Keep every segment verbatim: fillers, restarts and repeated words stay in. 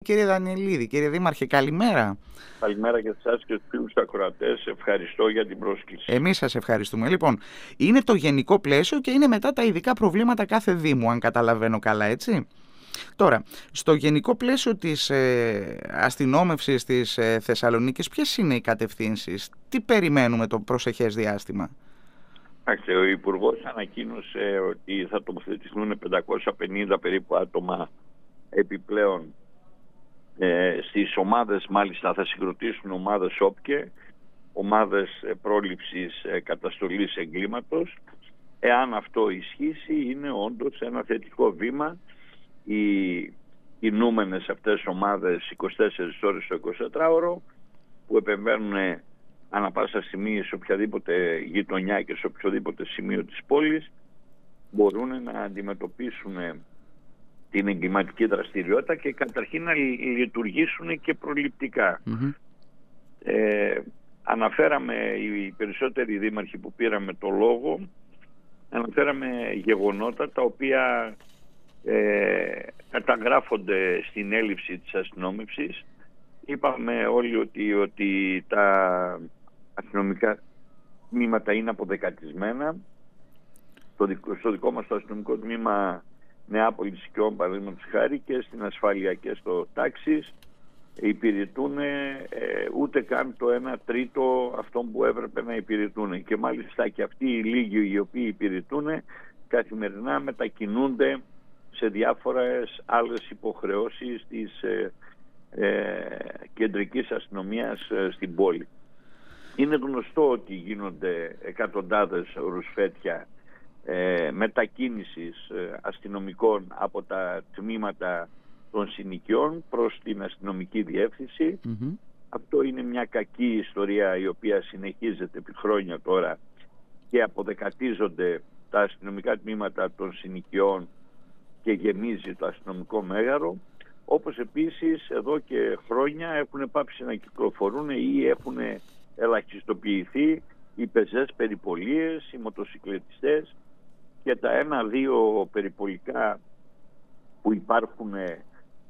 κύριε Δανιελίδη. Κύριε Δήμαρχε, καλημέρα. Καλημέρα και εσάς και τους φίλους ακροατές. Ευχαριστώ για την πρόσκληση. Εμείς σας ευχαριστούμε. Λοιπόν, είναι το γενικό πλαίσιο και είναι μετά τα ειδικά προβλήματα κάθε Δήμου, αν καταλαβαίνω καλά, έτσι. Τώρα, στο γενικό πλαίσιο της ε, αστυνόμευσης της ε, Θεσσαλονίκης, ποιες είναι οι κατευθύνσεις, τι περιμένουμε το προσεχές διάστημα? Ο Υπουργός ανακοίνωσε ότι θα τοποθετηθούν πεντακόσια πενήντα περίπου άτομα επιπλέον ε, στις ομάδες, μάλιστα θα συγκροτήσουν ομάδες όπκε, ομάδες πρόληψης ε, καταστολής εγκλήματος. Εάν αυτό ισχύσει, είναι όντως ένα θετικό βήμα. Οι κινούμενες αυτές ομάδες είκοσι τέσσερις ώρες το εικοσιτετράωρο που επεμβαίνουν ανά πάσα στιγμή σε οποιαδήποτε γειτονιά και σε οποιοδήποτε σημείο της πόλης μπορούν να αντιμετωπίσουν την εγκληματική δραστηριότητα και καταρχήν να λειτουργήσουν και προληπτικά. Mm-hmm. Ε, αναφέραμε, οι περισσότεροι δήμαρχοι που πήραμε το λόγο, αναφέραμε γεγονότα τα οποία ε, καταγράφονται στην έλλειψη της αστυνόμευσης. Είπαμε όλοι ότι, ότι τα αστυνομικά τμήματα είναι αποδεκατισμένα. Στο δικό, στο δικό μας το αστυνομικό τμήμα Νεάπολης Οικειών, παραδείγματος χάρη, και στην ασφάλεια και στο τάξης υπηρετούν ε, ούτε καν το ένα τρίτο αυτών που έπρεπε να υπηρετούν. Και μάλιστα και αυτοί οι λίγοι οι οποίοι υπηρετούν καθημερινά μετακινούνται σε διάφορες άλλες υποχρεώσεις της ε, ε, κεντρικής αστυνομίας ε, στην πόλη. Είναι γνωστό ότι γίνονται εκατοντάδες ρουσφέτια ε, μετακίνησης ε, αστυνομικών από τα τμήματα των συνοικιών προς την αστυνομική διεύθυνση. Mm-hmm. Αυτό είναι μια κακή ιστορία η οποία συνεχίζεται επί χρόνια τώρα και αποδεκατίζονται τα αστυνομικά τμήματα των συνοικιών και γεμίζει το αστυνομικό μέγαρο, όπως επίσης εδώ και χρόνια έχουν πάψει να κυκλοφορούν ή έχουν ελαχιστοποιηθεί οι πεζές περιπολίες, οι μοτοσυκλετιστές και τα ένα-δύο περιπολικά που υπάρχουν ε,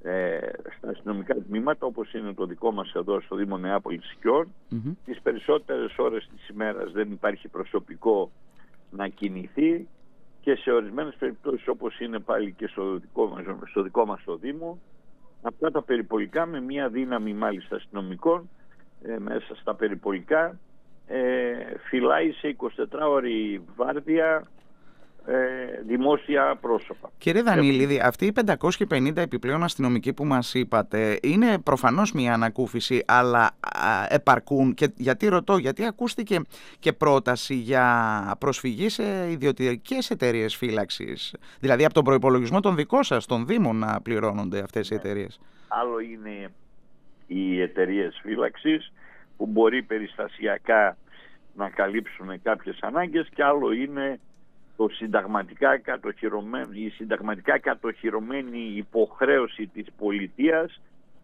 στα αστυνομικά τμήματα, όπως είναι το δικό μας εδώ στο Δήμο Νεάπολης Οικειών. Mm-hmm. Τις περισσότερες ώρες της ημέρας δεν υπάρχει προσωπικό να κινηθεί και σε ορισμένες περιπτώσεις, όπως είναι πάλι και στο δικό μας, στο δικό μας το Δήμο, αυτά τα περιπολικά με μια δύναμη μάλιστα αστυνομικών ε, μέσα στα περιπολικά ε, φυλάει σε εικοσιτετράωρη βάρδια ε, δημόσια πρόσωπα. Κύριε Δανιελίδη, αυτοί οι πεντακόσιοι πενήντα επιπλέον αστυνομικοί που μας είπατε είναι προφανώς μια ανακούφιση, αλλά α, επαρκούν? Και γιατί ρωτώ, γιατί ακούστηκε και πρόταση για προσφυγή σε ιδιωτικές εταιρείες φύλαξης, δηλαδή από τον προϋπολογισμό των δικών σας, των Δήμων, να πληρώνονται αυτές οι εταιρείες. Άλλο είναι οι εταιρείες φύλαξης που μπορεί περιστασιακά να καλύψουν κάποιες ανάγκες και άλλο είναι το συνταγματικά κατοχυρωμένο, η συνταγματικά κατοχυρωμένη υποχρέωση της πολιτείας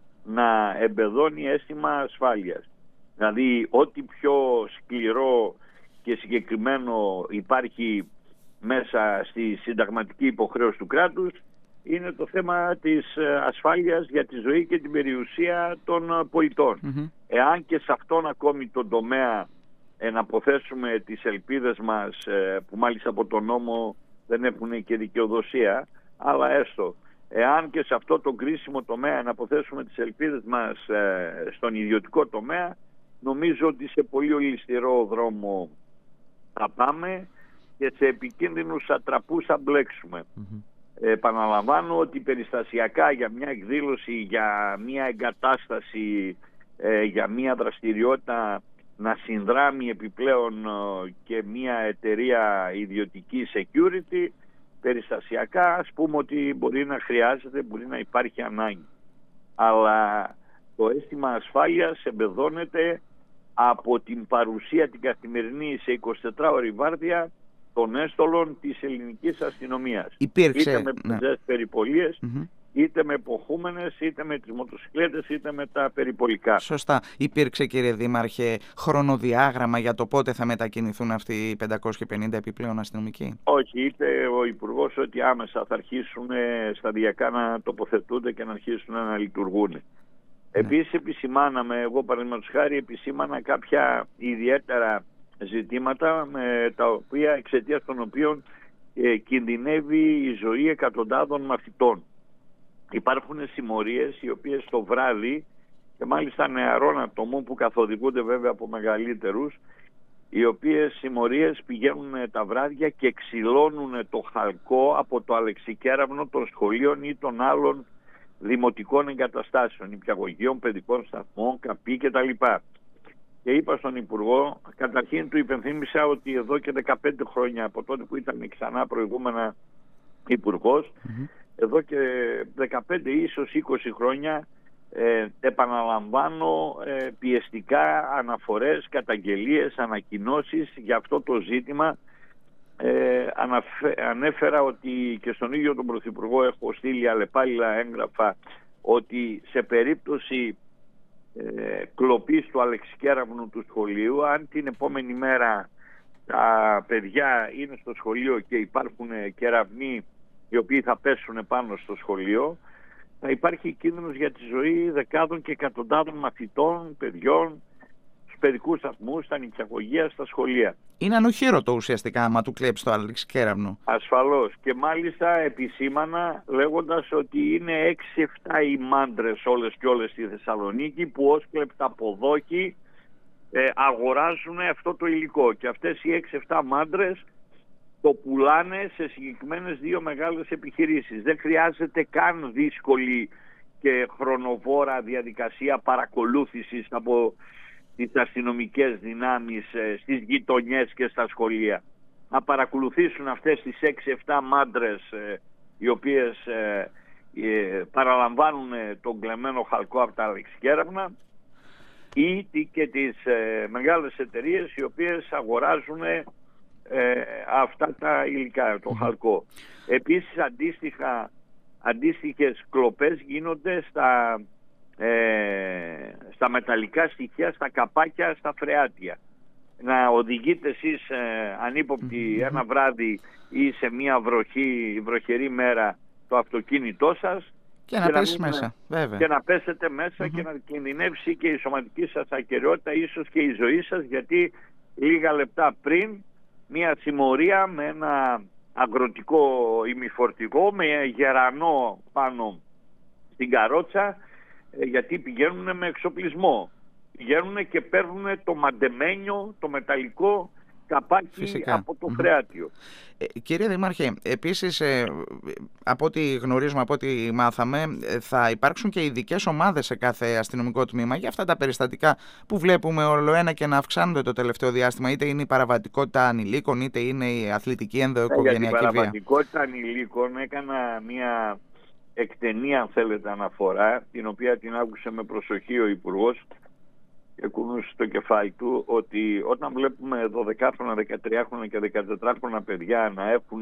να εμπεδώνει αίσθημα ασφάλειας. Δηλαδή ό,τι πιο σκληρό και συγκεκριμένο υπάρχει μέσα στη συνταγματική υποχρέωση του κράτους είναι το θέμα της ασφάλειας για τη ζωή και την περιουσία των πολιτών. Mm-hmm. Εάν και σε αυτόν ακόμη τον τομέα εναποθέσουμε τις ελπίδες μας, που μάλιστα από τον νόμο δεν έχουν και δικαιοδοσία, αλλά έστω, εάν και σε αυτό το κρίσιμο τομέα εναποθέσουμε τις ελπίδες μας στον ιδιωτικό τομέα, νομίζω ότι σε πολύ ολισθηρό δρόμο θα πάμε και σε επικίνδυνους ατραπούς θα μπλέξουμε. Mm-hmm. Επαναλαμβάνω ότι περιστασιακά για μια εκδήλωση, για μια εγκατάσταση, για μια δραστηριότητα να συνδράμει επιπλέον και μια εταιρεία ιδιωτική security, περιστασιακά ας πούμε ότι μπορεί να χρειάζεται, μπορεί να υπάρχει ανάγκη. Αλλά το αίσθημα ασφάλειας εμπεδώνεται από την παρουσία την καθημερινή σε εικοσιτετράωρη βάρδια των έστολων της ελληνικής αστυνομίας. Υπήρξε, είτε με πεζές ναι. περιπολίες, mm-hmm. είτε με εποχούμενες, είτε με τις μοτοσυκλέτες, είτε με τα περιπολικά. Σωστά. Υπήρξε, κύριε Δήμαρχε, χρονοδιάγραμμα για το πότε θα μετακινηθούν αυτοί οι πεντακόσιοι πενήντα επιπλέον αστυνομικοί? Όχι, είπε ο Υπουργός ότι άμεσα θα αρχίσουν σταδιακά να τοποθετούνται και να αρχίσουν να λειτουργούν. Ναι. Επίσης επισημάναμε, εγώ παραδείγματος χάρη επισήμανα κάποια ιδιαίτερα ζητήματα με τα οποία, εξαιτίας των οποίων ε, κινδυνεύει η ζωή εκατοντάδων μαθητών. Υπάρχουν συμμορίες οι οποίες το βράδυ, και μάλιστα νεαρών ατόμων που καθοδηγούνται βέβαια από μεγαλύτερους, οι οποίες συμμορίες πηγαίνουν τα βράδια και ξυλώνουν το χαλκό από το αλεξικέραυνο των σχολείων ή των άλλων δημοτικών εγκαταστάσεων, νηπιαγωγείων, παιδικών σταθμών, καπί κτλ. Και είπα στον Υπουργό, καταρχήν του υπενθύμισα ότι εδώ και δεκαπέντε χρόνια από τότε που ήταν ξανά προηγούμενα Υπουργός, mm-hmm. εδώ και δεκαπέντε ίσως είκοσι χρόνια ε, επαναλαμβάνω ε, πιεστικά αναφορές, καταγγελίες, ανακοινώσεις για αυτό το ζήτημα. Ε, αναφε, ανέφερα ότι και στον ίδιο τον Πρωθυπουργό έχω στείλει αλλεπάλληλα έγγραφα ότι σε περίπτωση ε, κλοπής του αλεξικέραυνου του σχολείου, αν την επόμενη μέρα τα παιδιά είναι στο σχολείο και υπάρχουν κεραυνοί οι οποίοι θα πέσουν πάνω στο σχολείο, θα υπάρχει κίνδυνος για τη ζωή δεκάδων και εκατοντάδων μαθητών, παιδιών, στους παιδικούς σταθμούς, στα νηπιαγωγεία, στα σχολεία. Είναι ανοχήρωτο ουσιαστικά άμα του κλέψει το αλεξικέραυνο. Ασφαλώς. Και μάλιστα επισήμανα λέγοντας ότι είναι έξι εφτά οι μάντρες όλες και όλες στη Θεσσαλονίκη που ως κλεπταποδόκοι ε, αγοράζουν αυτό το υλικό. Και αυτές οι έξι εφτά μάντρες το πουλάνε σε συγκεκριμένες δύο μεγάλες επιχειρήσεις. Δεν χρειάζεται καν δύσκολη και χρονοβόρα διαδικασία παρακολούθησης από τις αστυνομικές δυνάμεις ε, στις γειτονιές και στα σχολεία. Να παρακολουθήσουν αυτές τις έξι εφτά μάντρες ε, οι οποίες ε, ε, παραλαμβάνουν τον κλεμμένο χαλκό από τα αλεξικέραυνα, ή και τις ε, μεγάλες εταιρείες οι οποίες αγοράζουν ε, αυτά τα υλικά, το χαλκό. Επίσης αντίστοιχα, αντίστοιχες κλοπές γίνονται στα, ε, στα μεταλλικά στοιχεία, στα καπάκια, στα φρεάτια. Να οδηγείτε εσείς ε, ανύποπτοι ένα βράδυ ή σε μια βροχή, βροχερή μέρα το αυτοκίνητό σας και, και να πέσει μέσα, βέβαια. Και να πέσετε μέσα mm-hmm. και να κινδυνεύσει και η σωματική σας ακεραιότητα, ίσως και η ζωή σας, γιατί λίγα λεπτά πριν μια συμμορία με ένα αγροτικό ημιφορτηγό με γερανό πάνω στην καρότσα, γιατί πηγαίνουν με εξοπλισμό. Πηγαίνουν και παίρνουν το μαντεμένιο, το μεταλλικό καπάκι φυσικά από το φρεάτιο. Ε, κύριε Δήμαρχε, επίσης ε, από ό,τι γνωρίζουμε, από ό,τι μάθαμε, ε, θα υπάρξουν και ειδικές ομάδες σε κάθε αστυνομικό τμήμα για αυτά τα περιστατικά που βλέπουμε όλο ένα και να αυξάνονται το τελευταίο διάστημα, είτε είναι η παραβατικότητα ανηλίκων, είτε είναι η αθλητική ενδοοικογενειακή βία. Για την παραβατικότητα ανηλίκων έκανα μια εκτενή, αν θέλετε, αναφορά, την οποία την άκουσε με προσοχή ο Υπουργός και κουνούσε στο κεφάλι του, ότι όταν βλέπουμε δωδεκάχρονα, δεκατριάχρονα και δεκατετράχρονα παιδιά να έχουν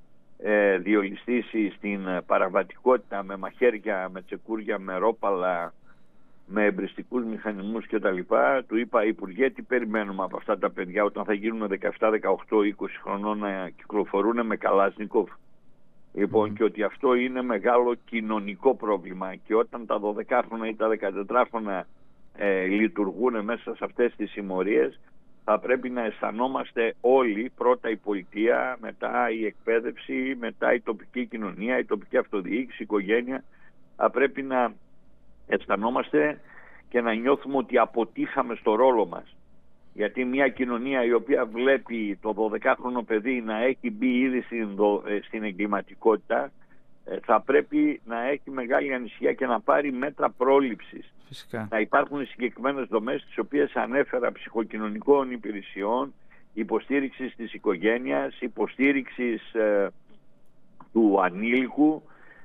ε, διολυστήσει στην παραβατικότητα με μαχαίρια, με τσεκούρια, με ρόπαλα, με εμπριστικούς μηχανισμούς κτλ. Του είπα, Υπουργέ, τι περιμένουμε από αυτά τα παιδιά όταν θα γίνουν δεκαεπτά, δεκαοκτώ, είκοσι χρονών να κυκλοφορούν με καλάσνικοφ. Λοιπόν, mm. και ότι αυτό είναι μεγάλο κοινωνικό πρόβλημα, και όταν τα δωδεκάχρονα ή τα δεκατετράχρονα Ε, λειτουργούν μέσα σε αυτές τις συμμορίες, θα πρέπει να αισθανόμαστε όλοι, πρώτα η πολιτεία, μετά η εκπαίδευση, μετά η τοπική κοινωνία, η τοπική αυτοδιοίκηση, η οικογένεια. Θα πρέπει να αισθανόμαστε και να νιώθουμε ότι αποτύχαμε στο ρόλο μας. Γιατί μια κοινωνία η οποία βλέπει το δωδεκάχρονο παιδί να έχει μπει ήδη στην, στην εγκληματικότητα, θα πρέπει να έχει μεγάλη ανησυχία και να πάρει μέτρα πρόληψης. Φυσικά. Να υπάρχουν συγκεκριμένες δομές, τις οποίες ανέφερα, ψυχοκοινωνικών υπηρεσιών, υποστήριξης της οικογένειας, υποστήριξης ε, του ανήλικου,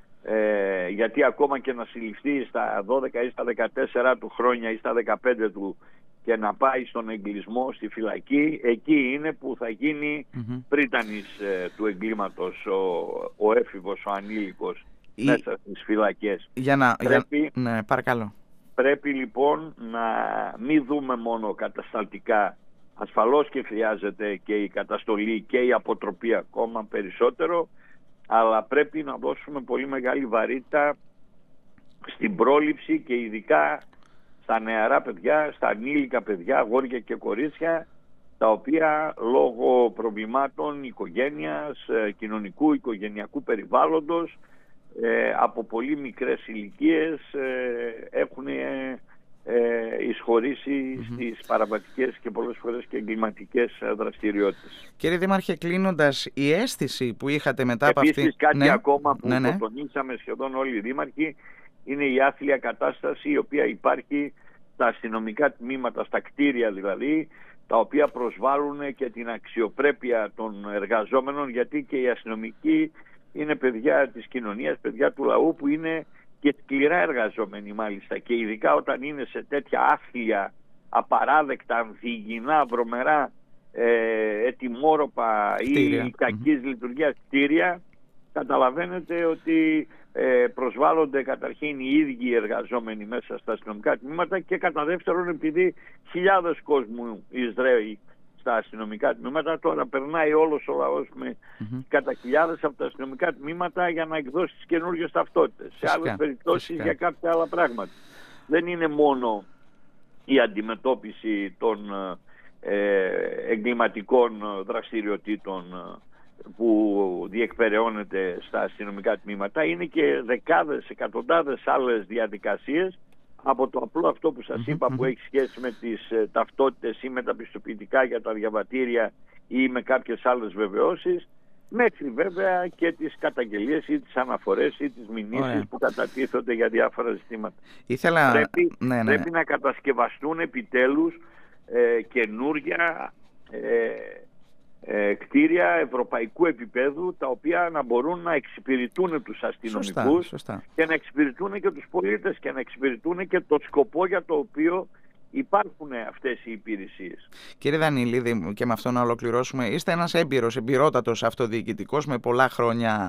ε, γιατί ακόμα και να συλληφθεί στα δώδεκα ή στα δεκατέσσερα του χρόνια ή στα δεκαπέντε του και να πάει στον εγκλισμό, στη φυλακή, εκεί είναι που θα γίνει mm-hmm. πρίτανης ε, του εγκλήματος ο, ο έφηβος, ο ανήλικος. Ή... μέσα στις φυλακές. Για να... Πρέπει... Για... Ναι, παρακαλώ. Πρέπει λοιπόν να μην δούμε μόνο κατασταλτικά. Ασφαλώς και χρειάζεται και η καταστολή και η αποτροπή ακόμα περισσότερο, αλλά πρέπει να δώσουμε πολύ μεγάλη βαρύτητα στην πρόληψη και ειδικά στα νεαρά παιδιά, στα ανήλικα παιδιά, αγόρια και κορίτσια, τα οποία λόγω προβλημάτων οικογένειας, κοινωνικού, οικογενειακού περιβάλλοντος, ε, από πολύ μικρές ηλικίες ε, έχουν ε, ε, εισχωρήσει mm-hmm. στις παραβατικές και πολλές φορές και εγκληματικές δραστηριότητες. Κύριε Δήμαρχε, κλείνοντας, η αίσθηση που είχατε μετά από αυτή... Επίσης κάτι ναι. ακόμα που ναι, ναι. το τονίσαμε σχεδόν όλοι οι δήμαρχοι, είναι η άθλια κατάσταση η οποία υπάρχει στα αστυνομικά τμήματα, στα κτίρια δηλαδή, τα οποία προσβάλλουν και την αξιοπρέπεια των εργαζόμενων, γιατί και οι αστυνομικοί είναι παιδιά της κοινωνίας, παιδιά του λαού που είναι και σκληρά εργαζόμενοι μάλιστα, και ειδικά όταν είναι σε τέτοια άθλια, απαράδεκτα, ανθυγιεινά, βρωμερά, ε, ετοιμόρροπα ή κακής mm-hmm. λειτουργίας κτίρια, καταλαβαίνετε ότι ε, προσβάλλονται καταρχήν οι ίδιοι εργαζόμενοι μέσα στα αστυνομικά τμήματα, και κατά δεύτερον επειδή χιλιάδες κόσμου εισραίει στα αστυνομικά τμήματα, τώρα περνάει όλος ο λαός με mm-hmm. κατά χιλιάδες από τα αστυνομικά τμήματα για να εκδώσει τις καινούργιες ταυτότητες. Φυσικά, σε άλλες περιπτώσεις φυσικά. Για κάποια άλλα πράγματα. Δεν είναι μόνο η αντιμετώπιση των ε, εγκληματικών δραστηριοτήτων που διεκπεραιώνεται στα αστυνομικά τμήματα, είναι και δεκάδες, εκατοντάδες άλλες διαδικασίες, από το απλό αυτό που σας είπα mm-hmm. που έχει σχέση με τις ε, ταυτότητες ή με τα πιστοποιητικά για τα διαβατήρια ή με κάποιες άλλες βεβαιώσεις, μέχρι βέβαια και τις καταγγελίες ή τις αναφορές ή τις μηνύσεις oh, που κατατίθονται για διάφορα ζητήματα. Ήθελα... Πρέπει, ναι, ναι. πρέπει να κατασκευαστούν επιτέλους ε, καινούρια ε, ε, κτίρια ευρωπαϊκού επίπεδου, τα οποία να μπορούν να εξυπηρετούν τους αστυνομικούς σωστά, σωστά. και να εξυπηρετούν και τους πολίτες και να εξυπηρετούν και το σκοπό για το οποίο υπάρχουν αυτές οι υπηρεσίες. Κύριε Δανειλίδη, και με αυτό να ολοκληρώσουμε, είστε ένας έμπειρος, εμπειρότατος αυτοδιοικητικός με πολλά χρόνια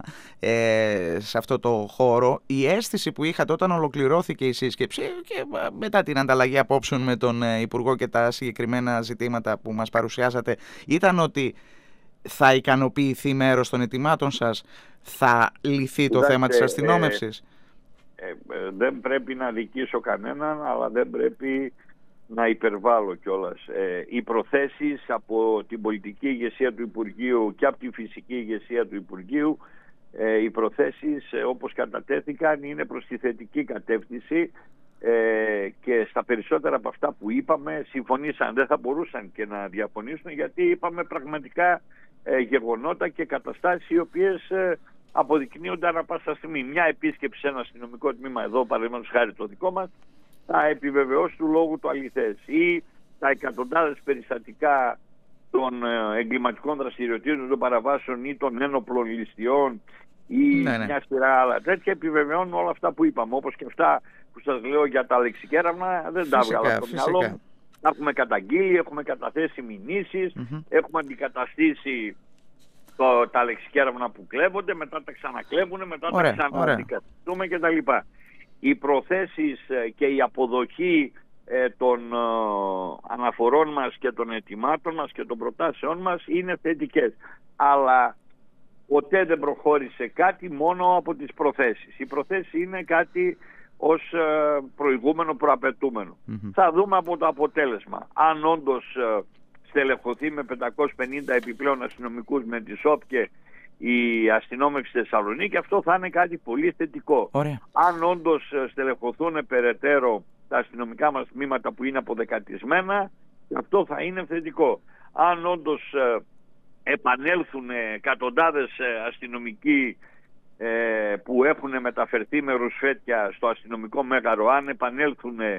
ε, σε αυτό το χώρο. Η αίσθηση που είχατε όταν ολοκληρώθηκε η σύσκεψη και μετά την ανταλλαγή απόψεων με τον Υπουργό και τα συγκεκριμένα ζητήματα που μας παρουσιάσατε, ήταν ότι θα ικανοποιηθεί μέρος των αιτημάτων σας, θα λυθεί το Είδατε, θέμα της αστυνόμευσης? Ε, ε, ε, δεν πρέπει να δικήσω κανέναν, αλλά δεν πρέπει να υπερβάλλω κιόλας. Ε, οι προθέσεις από την πολιτική ηγεσία του Υπουργείου και από τη φυσική ηγεσία του Υπουργείου, ε, οι προθέσεις ε, όπως κατατέθηκαν είναι προς τη θετική κατεύθυνση, ε, και στα περισσότερα από αυτά που είπαμε συμφωνήσαν. Δεν θα μπορούσαν και να διαφωνήσουν, γιατί είπαμε πραγματικά ε, γεγονότα και καταστάσεις οι οποίες ε, αποδεικνύονται ανά πάσα στιγμή. Μια επίσκεψη σε ένα αστυνομικό τμήμα εδώ, παραδείγματος χάρη το δικό μας, θα επιβεβαιώσει του λόγου το αληθές, ή τα εκατοντάδες περιστατικά των εγκληματικών δραστηριοτήτων, των παραβάσεων ή των ένοπλων ληστειών ή ναι, ναι. μια σειρά άλλα τέτοια επιβεβαιώνουν όλα αυτά που είπαμε. Όπως και αυτά που σας λέω για τα λεξικέραυνα, δεν φυσικά, τα έβγαλα από το μυαλό μου. Τα έχουμε καταγγείλει, έχουμε καταθέσει μηνύσεις, mm-hmm. έχουμε αντικαταστήσει το, τα λεξικέραυνα που κλέβονται, μετά τα ξανακλέβουν, μετά ωραία, τα ξανααντικαταστούμε κτλ. Οι προθέσεις και η αποδοχή ε, των ε, αναφορών μας και των αιτημάτων μας και των προτάσεών μας είναι θετικές. Αλλά ποτέ δεν προχώρησε κάτι μόνο από τις προθέσεις. Η προθέση είναι κάτι ως ε, προηγούμενο, προαπαιτούμενο. Mm-hmm. Θα δούμε από το αποτέλεσμα. Αν όντως ε, στελεχωθεί με πεντακόσιους πενήντα επιπλέον αστυνομικούς με τη ΣΟΠ και η αστυνόμευση στη Θεσσαλονίκη, αυτό θα είναι κάτι πολύ θετικό. Ωραία. Αν όντως στελεχωθούν περαιτέρω τα αστυνομικά μας τμήματα που είναι αποδεκατισμένα, αυτό θα είναι θετικό. Αν όντως ε, επανέλθουν εκατοντάδες αστυνομικοί ε, που έχουν μεταφερθεί με ρουσφέτια στο αστυνομικό μέγαρο, αν επανέλθουν ε,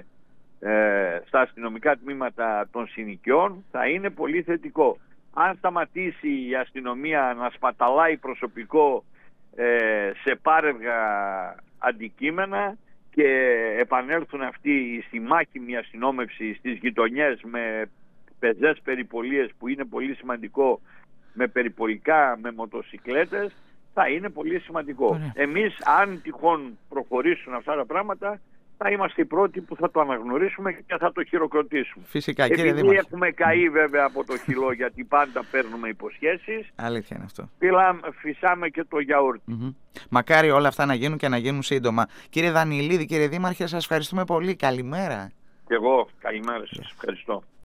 στα αστυνομικά τμήματα των συνοικιών, θα είναι πολύ θετικό. Αν σταματήσει η αστυνομία να σπαταλάει προσωπικό ε, σε πάρεργα αντικείμενα και επανέλθουν αυτοί στη μάχημη αστυνόμευση στις γειτονιές με πεζές περιπολίες, που είναι πολύ σημαντικό, με περιπολικά, με μοτοσικλέτες, θα είναι πολύ σημαντικό. Ωραία. Εμείς, αν τυχόν προχωρήσουν αυτά τα πράγματα, θα είμαστε οι πρώτοι που θα το αναγνωρίσουμε και θα το χειροκροτήσουμε. Φυσικά, κύριε Επειδή Δήμαρχε. έχουμε καεί βέβαια από το χυλό, γιατί πάντα παίρνουμε υποσχέσεις, Αλήθεια είναι αυτό. φυσάμε και το γιαούρτι. Mm-hmm. Μακάρι όλα αυτά να γίνουν και να γίνουν σύντομα. Κύριε Δανειλίδη, κύριε Δήμαρχε, σας ευχαριστούμε πολύ. Καλημέρα. Και εγώ, καλημέρα σας. Ευχαριστώ.